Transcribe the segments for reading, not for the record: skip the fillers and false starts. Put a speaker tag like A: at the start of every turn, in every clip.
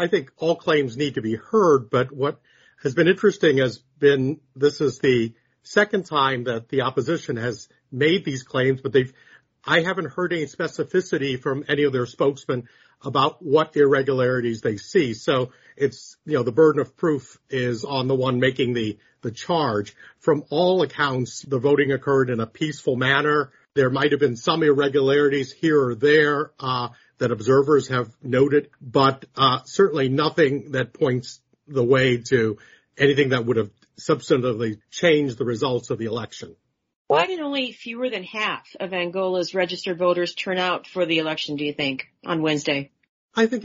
A: I think all claims need to be heard, but what has been interesting has been this is the second time that the opposition has made these claims, but I haven't heard any specificity from any of their spokesmen about what irregularities they see. So it's, the burden of proof is on the one making the charge. From all accounts, the voting occurred in a peaceful manner. There might have been some irregularities here or there that observers have noted, but certainly nothing that points the way to anything that would have substantively changed the results of the election.
B: Why did only fewer than half of Angola's registered voters turn out for the election, do you think, on Wednesday?
A: I think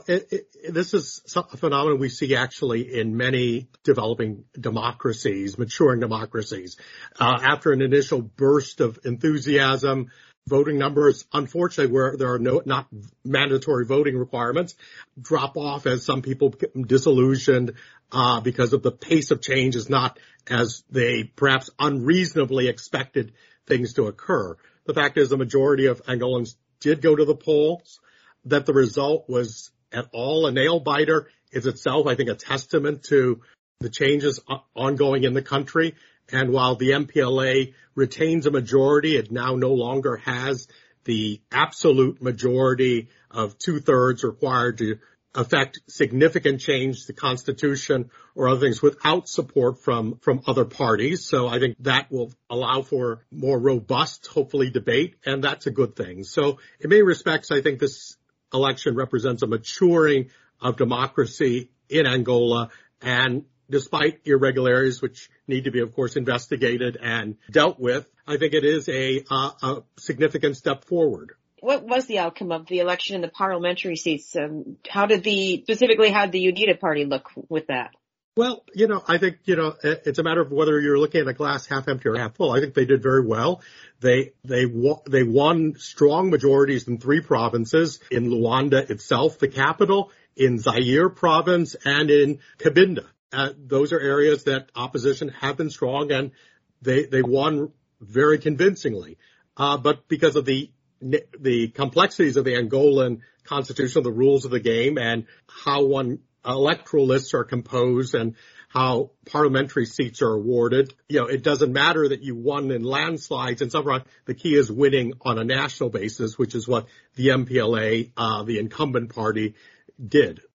A: this is a phenomenon we see actually in many developing democracies, maturing democracies. After an initial burst of enthusiasm, voting numbers, unfortunately, where there are not mandatory voting requirements, drop off as some people become disillusioned because of the pace of change is not as they perhaps unreasonably expected things to occur. The fact is the majority of Angolans did go to the polls. That the result was at all a nail-biter is itself, I think, a testament to the changes ongoing in the country. And while the MPLA retains a majority, it now no longer has the absolute majority of 2/3 required to affect significant change to the Constitution or other things without support from other parties. So I think that will allow for more robust, hopefully, debate, and that's a good thing. So in many respects, I think this election represents a maturing of democracy in Angola, and despite irregularities, which need to be, of course, investigated and dealt with, I think it is a significant step forward.
B: What was the outcome of the election in the parliamentary seats? How did the UNITA party look with that?
A: Well, I think, it's a matter of whether you're looking at a glass half empty or half full. I think they did very well. They won strong majorities in 3 provinces, in Luanda itself, the capital, in Zaire province, and in Cabinda. Those are areas that opposition have been strong, and they won very convincingly. But because of the complexities of the Angolan constitution, the rules of the game, and how electoral lists are composed and how parliamentary seats are awarded, it doesn't matter that you won in landslides and so on. The key is winning on a national basis, which is what the MPLA, the incumbent party, did.